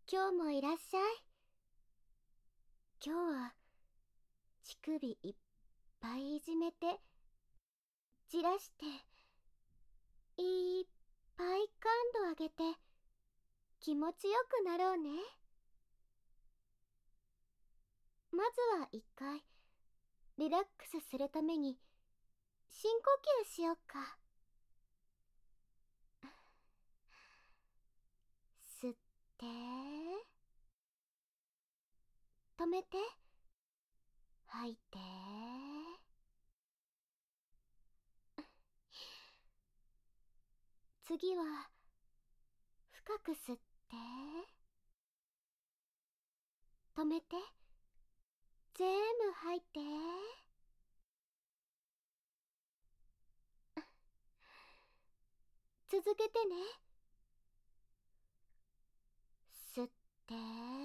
今日もいらっしゃい。今日は乳首いっぱいいじめて、じらして、いっぱい感度上げて、気持ちよくなろうね。まずは一回、リラックスするために、深呼吸しよっか。吸って、止めて、吐いて。次は、深く吸って、止めて、全部吐いて。続けてね。吸って、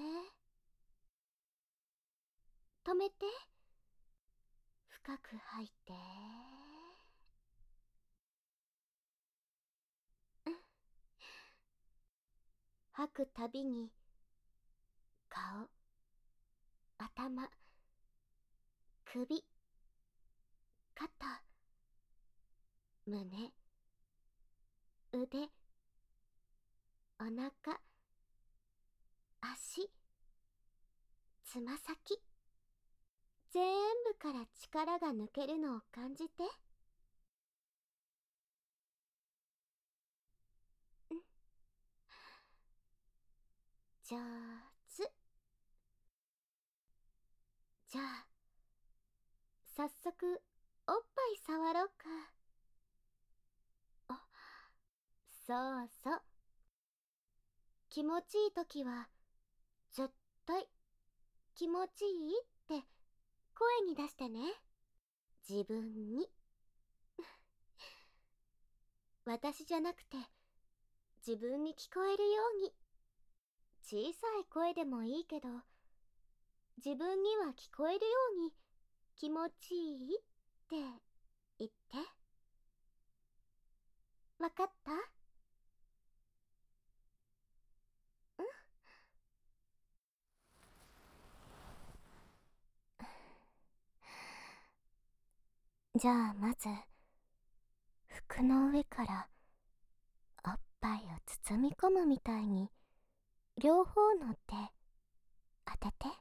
止めて、深く吐いて。吐くたびに、顔、頭、首、肩、胸、腕、お腹、足、つま先、全部から力が抜けるのを感じて。上手。じゃあ、早速、おっぱい触ろうか。あ、そうそう。気持ちいいときは、絶対、気持ちいいって声に出してね。自分に。私じゃなくて、自分に聞こえるように。小さい声でもいいけど、自分には聞こえるように気持ちいいって言って。わかった？じゃあまず、服の上からおっぱいを包み込むみたいに両方の手当てて。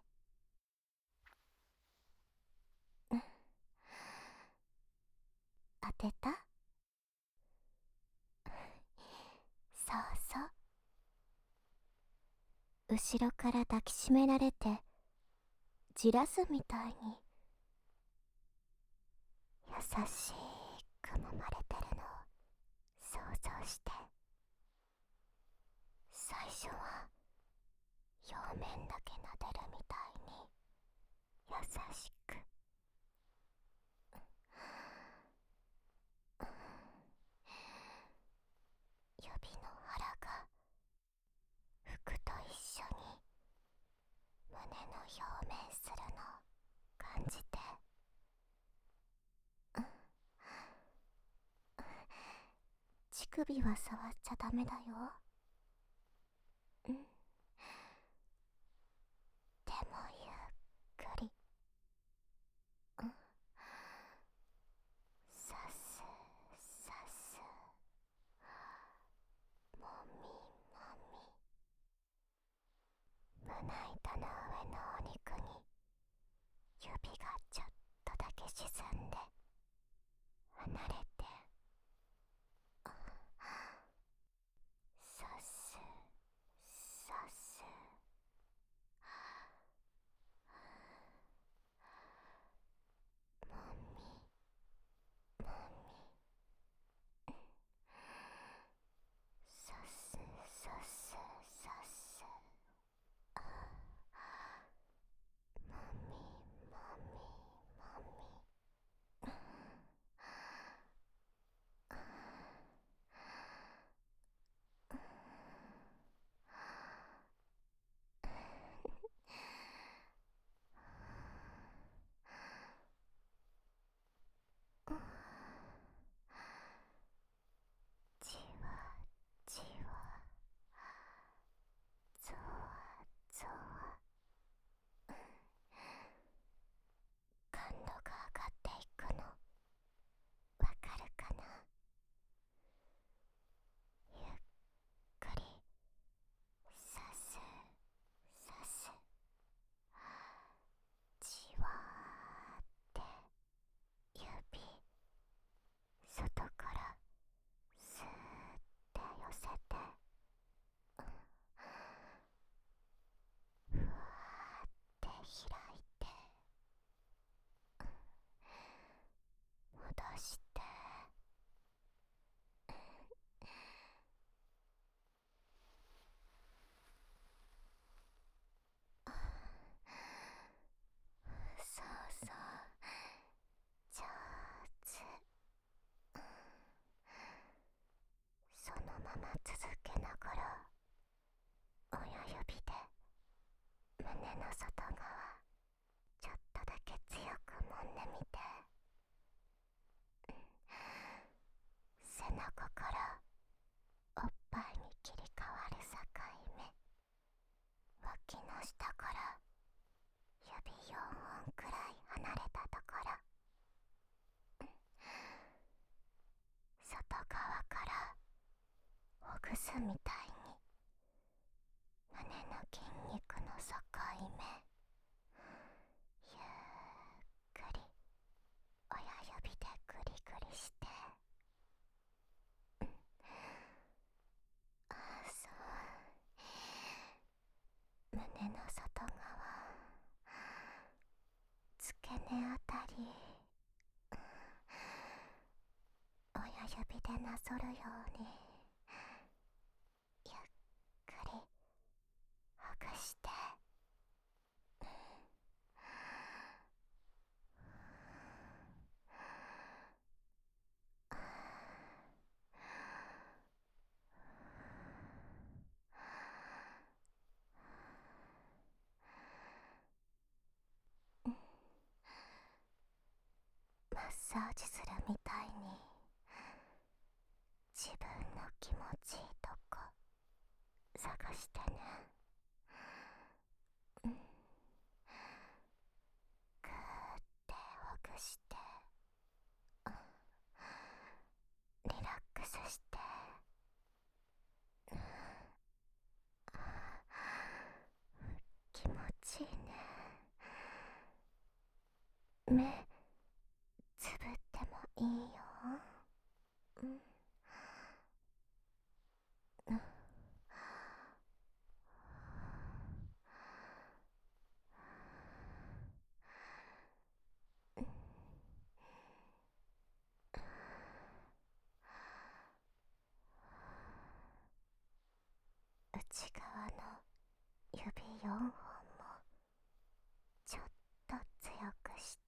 当てた？そうそう。後ろから抱きしめられてじらすみたいに優しく揉まれてるのを想像して。最初は表面だけ撫でるみたいに優しく。指の腹が服と一緒に胸の表面するのを感じて。乳首は触っちゃダメだよ。でもゆっくり。さすさす、もみもみ。胸板の上のお肉に指がちょっとだけ沈んで離れて。さすさす、もみもみ。さすさすさす、もみもみもみ。 下から指4本くらい離れたところ、外側からほぐすみたいに胸の筋肉の境目、ゆっくり親指でグリグリして、ああそう、胸の外側、付け根あたり、親指でなぞるようにゆっくりほぐして、マッサージするみたいに自分の気持ちいいとこ探してね。ぐーってほぐして、リラックスして、気持ちいいね。目つぶってもいいよ。うん、うん、内側の指4本もちょっと強くして、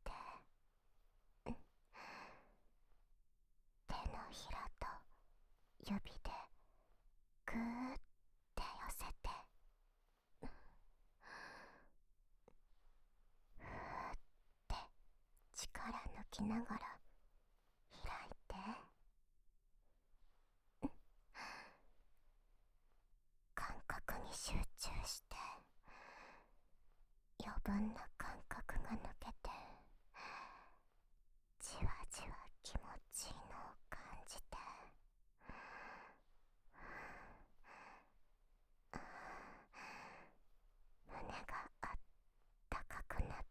手のひらと指でぐーって寄せて、ふーって力抜きながら開いて、感覚に集中して、余分な感覚が抜けて、じわじわ気持ちいいのを感じて、胸があったかくなって、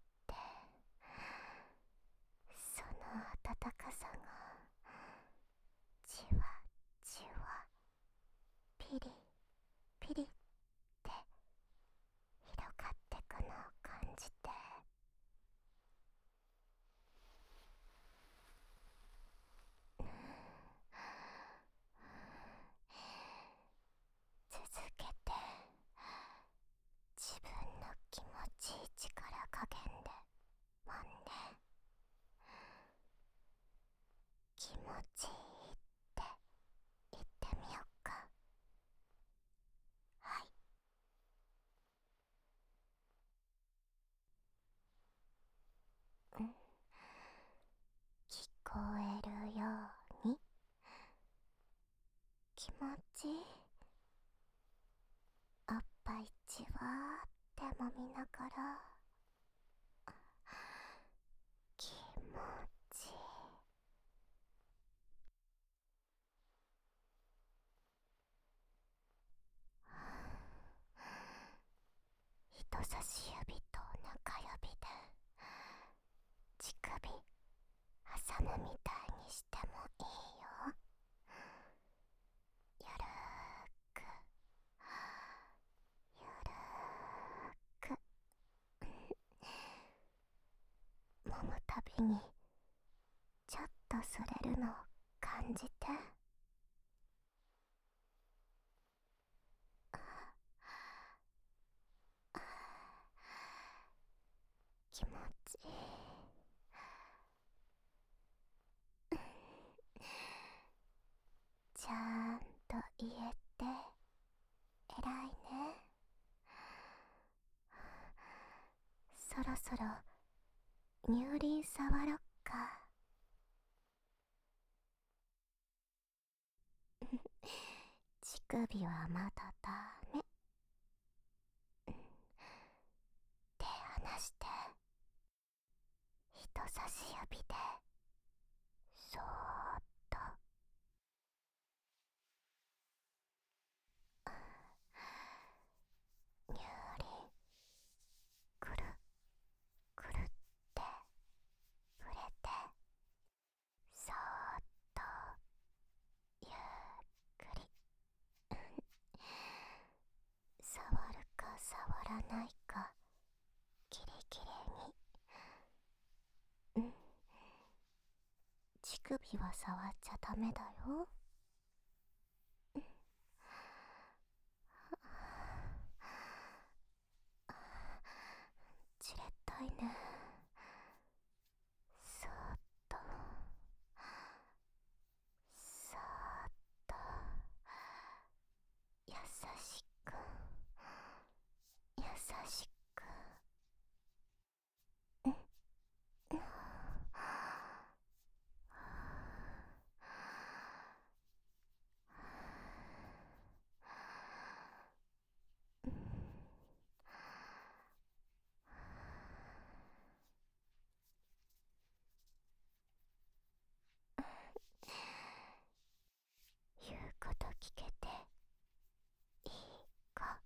その温かさがじわじわピリピリって広がってくのを感じて、続けて自分の気持ちいい力加減で揉んで、気持ちいいって言ってみよっか。はい。うん、聞こえるように気持ちいい。おっぱいじわーって揉みながら、気持ちいい。人差し指と中指で乳首挟むみたいにしてもいいよ。ゆるーくゆるーく揉むたびにちょっとそれるのを感じて、気持ちいい。ちゃんと言えて偉いね。そろそろ乳輪触ろっか。乳首はまだダメ。 差し指でそーっとにゅーりくるくるって触れて、そーっとゆっくり触るか触らないかキレキレに。乳首は触っちゃダメだよ。じれったいね。そーっとそーっと優しく優しく。言うこと聞けていいか。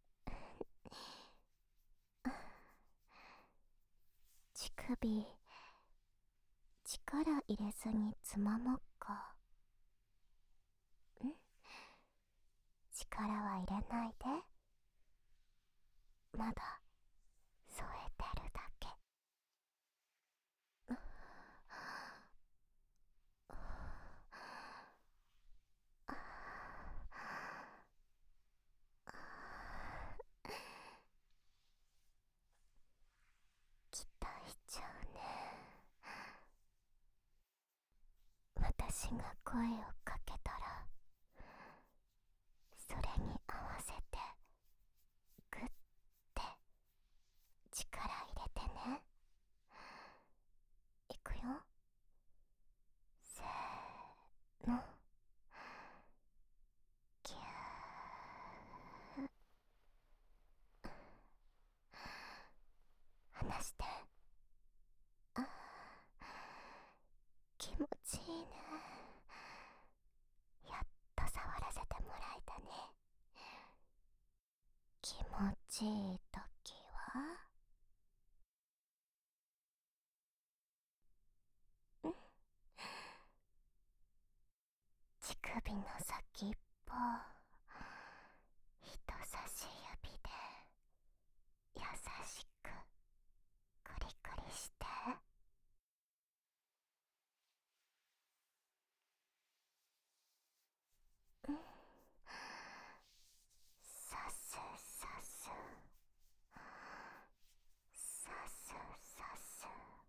乳首力入れずにつまもっか。力は入れないで。まだ添えてるだけ。期待しちゃうね。私が声をかけたらそれに合わせてグッて力入れてね。いくよ。せーの。ぎゅー。離して。あー、気持ちいいね。やっと触らせてもらえたね。気持ちいいときは乳首の先っぽ人差し指で優しくクリクリして。さすさすさすさす。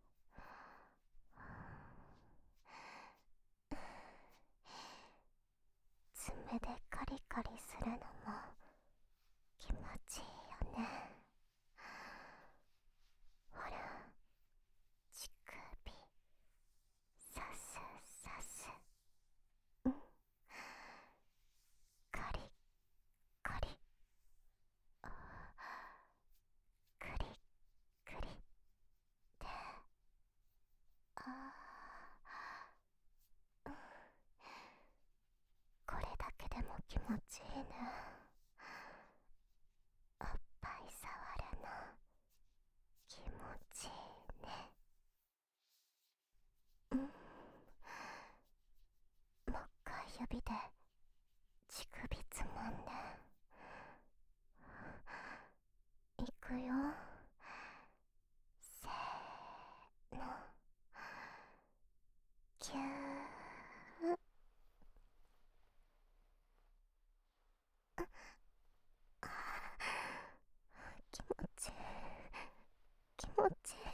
爪でカリカリするのも気持ちいいよね。ほら、乳首さすさす。カリカリクリクリで。これだけでも気持ちいいね。おっぱい触るの気持ちいいね。もう一回指で乳首つまんで。いくよ。せーの。ぎゅー。気持ちいい気持ちいい。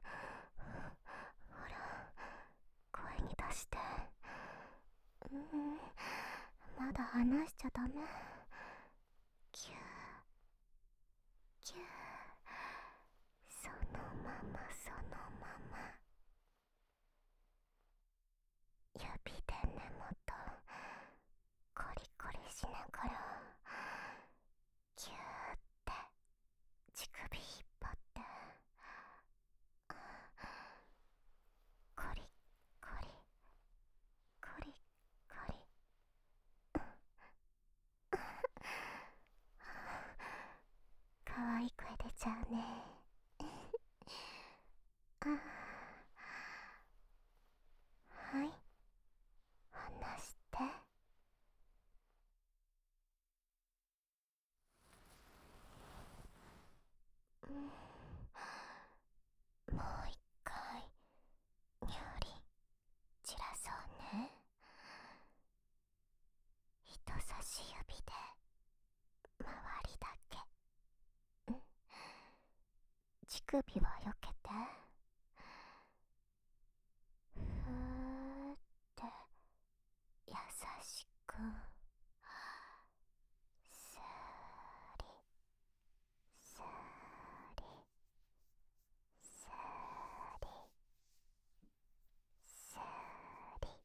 ほら、声に出して。まだ離しちゃダメ。ぎゅーぎゅー。そのままそのまま。指で根元コリコリしながらぎゅーって乳首引っ張って。 わいい声出ちゃうね。あ、はい、話して。もう一回にゃり散らそうね。人差し指で周りだけ。乳首はよけて。ふーって優しく。すーりすーりすーりすーり。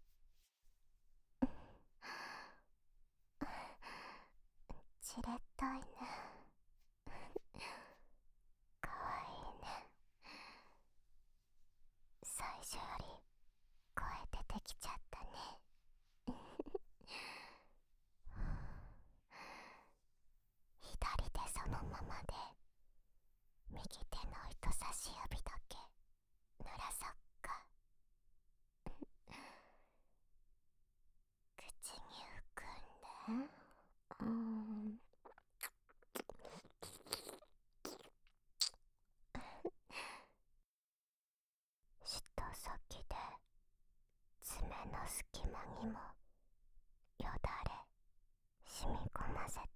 じれったいね。かわいいね。最初より声出てきちゃったね。左手そのままで右手の人差し指だけ濡らそっか。口に含んで。舌先で爪の隙間にもよだれ染み込ませて。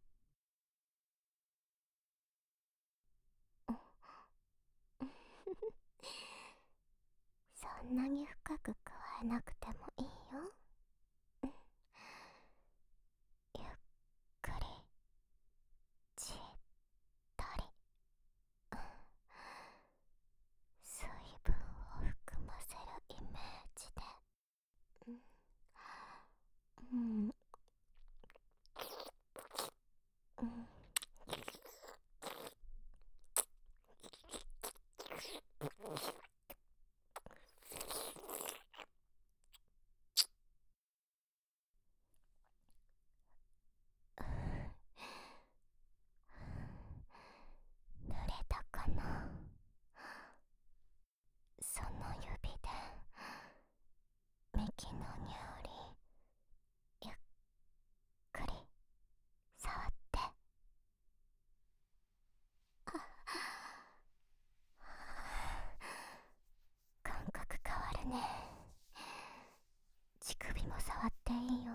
そんなに深く加えなくてもいいよ。ゆっくりじったり。水分を含ませるイメージで。うん、うん、濡れたかな。その指で幹のにおりゆっくり触って。感覚変わるね。乳首も触っていいよ。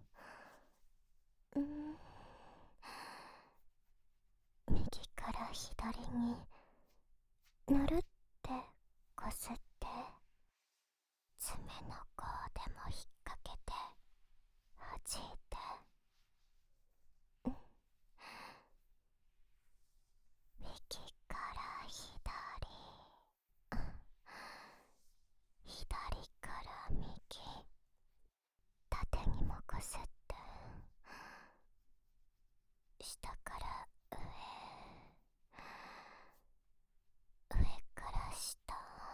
右から左にぬるってこすって。爪の甲でも引っ掛けて弾いて。右から左、左から右、縦にもこすって。下から上、上から下。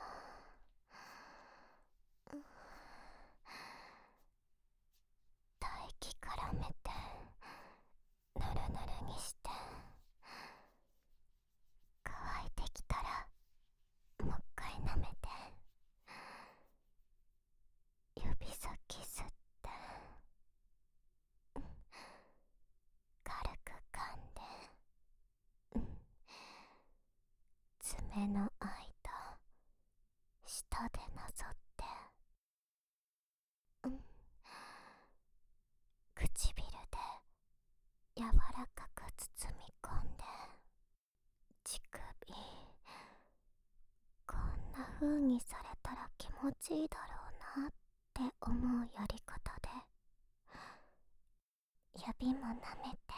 唾液絡めてぬるぬるにして。乾いてきたらもう一回舐めて。指先吸って、軽く噛んで。爪の間舌でなぞって。唇で柔らかく包み込んで。乳首こんな風にされたら気持ちいいだろうなって思うやり方で指も舐めて。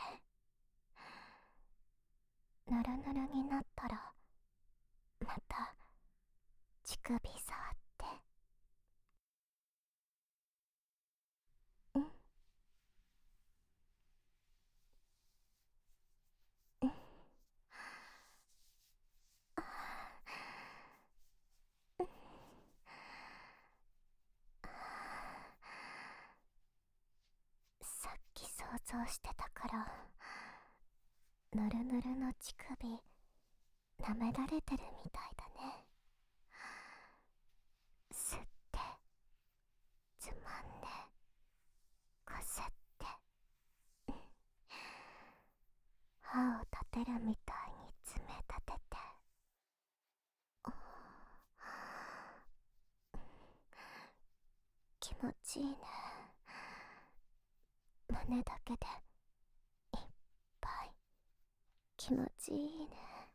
ぬるぬるになったらまた乳首触って。さっき想像してたからぬるぬるの乳首舐められてるみたいだね。吸ってつまんでこすって、歯を立てるみたいに爪立てて、気持ちいいね。胸だけでいっぱい気持ちいいね。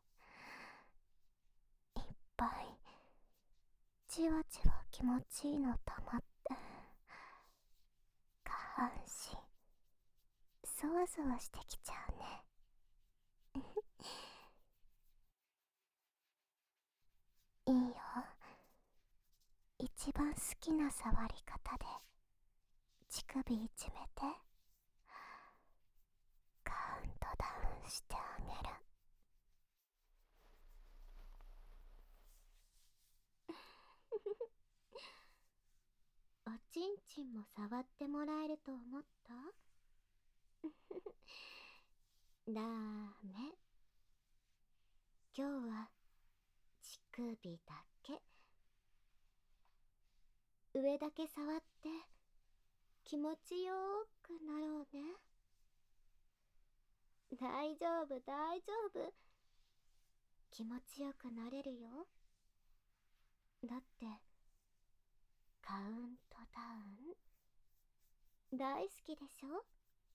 いっぱいじわじわ気持ちいいの溜まって、下半身そわそわしてきちゃうね。いいよ。一番好きな触り方で乳首いじめて、カウントダウンしてあげる。おちんちんも触ってもらえると思った？ダメ。今日は乳首だけ。上だけ触って気持ちよーくなろうね。大丈夫大丈夫。気持ちよくなれるよ。だってカウントダウン大好きでしょ。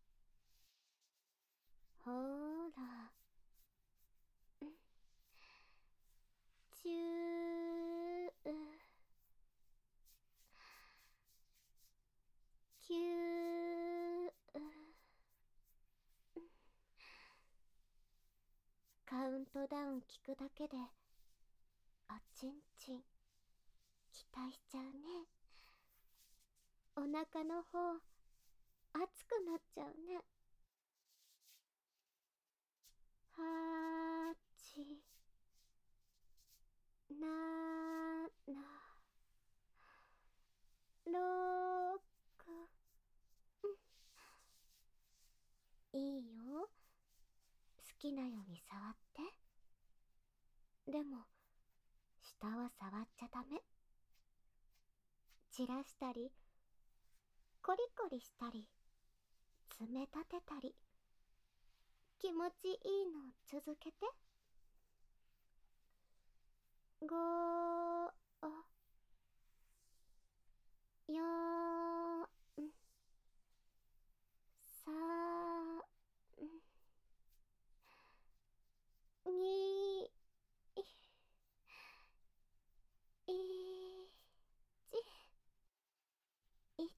ほーら、チュー、キュー。カウントダウン聞くだけでおちんちん期待しちゃうね。お腹の方熱くなっちゃうね。8、7、6。いいよ。好きなように触って。でも下は触っちゃダメ。散らしたりコリコリしたり爪立てたり、気持ちいいの続けて。5、4、3、2、1、1、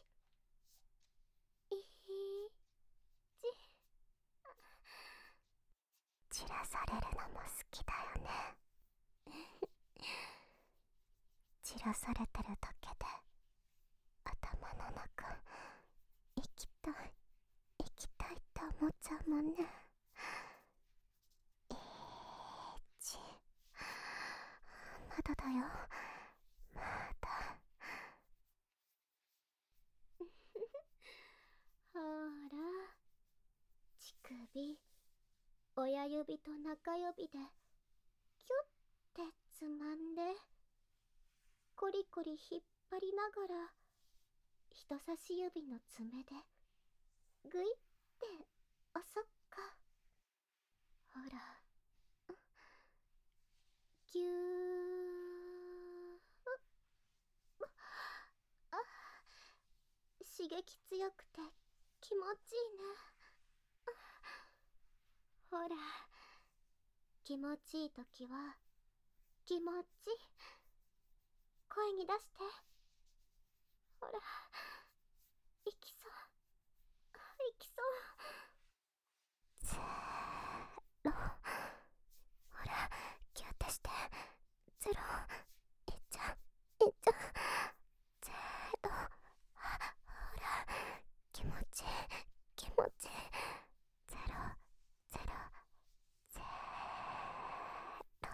散らされるのも好きだよね。散らされてるだけで頭の中行きたい行きたいって思っちゃうもんね。1、まだだよ、まだ。ほら、乳首親指と中指でキュッてつまんで、コリコリ引っ張りながら人差し指の爪でグイって押そっか。ほら、ぎゅー。あ、刺激強くて気持ちいいね。ほら、気持ちいいときは気持ち声に出して。ほら、行きそう行きそう。ゼロ。ほら、ギュッてして。ゼロ。いっちゃういっちゃう。ゼロ。ほら、気持ちいい気持ちいい。ゼロゼロゼロ。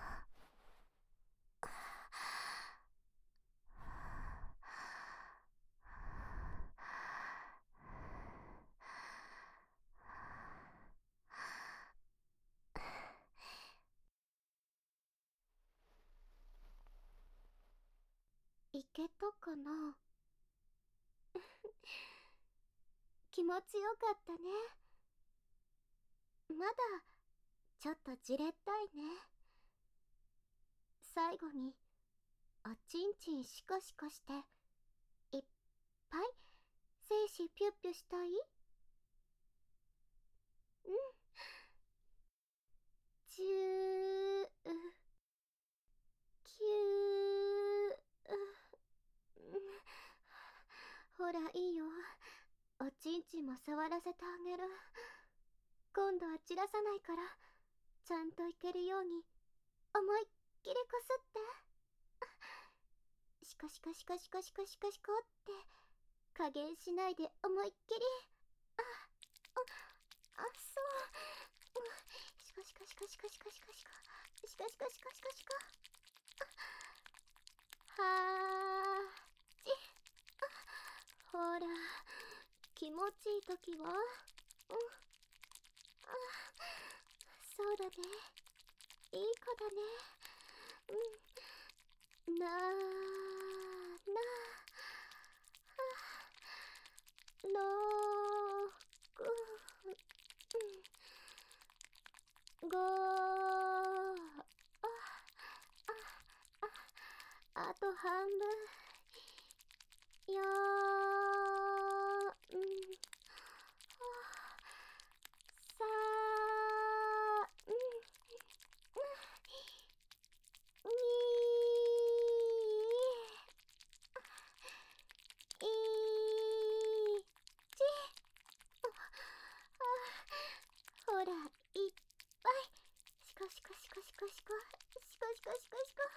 けたかな。気持ちよかったね。まだちょっとじれったいね。最後におちんちんシコシコしていっぱい精子ピュッピュしたい。うん。チューキュー。ほらいいよ、おちんちんも触らせてあげる。今度は散らさないから、ちゃんといけるように思いっきりこすって。シコシコシコシコシコシコシコって加減しないで思いっきり。ああ、そう。シコシコシコシコシコシコシコシコシコシコシコシコ。はーち。ほら気持ちいいときは、そうだね、いい子だね。なーなーのーごあと半分よーさにち。ほらいっぱいシコシコシコシコシコシコシコシコシコ。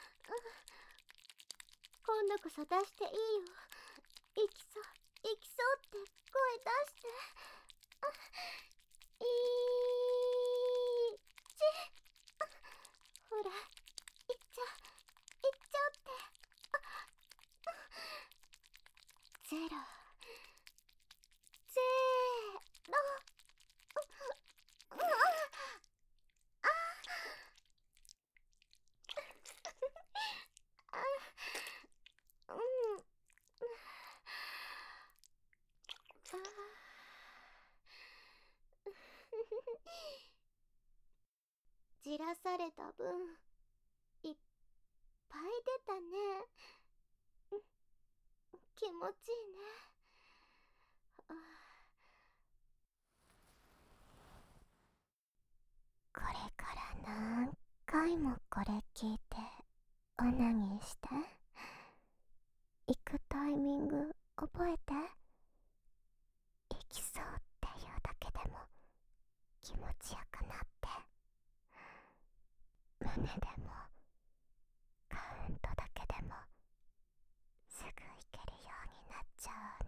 今度こそ出していいよ。いきそういきそうって声出して。いち。ほらいっちゃってゼロゼロ。じらされた分いっぱい出たね。気持ちいいね。これから何回もこれ聞いてオナニーして。行くタイミング覚えて。行きそうっていうだけでも気持ちよくなって、胸でもカウントだけでもすぐ行けるようになっちゃう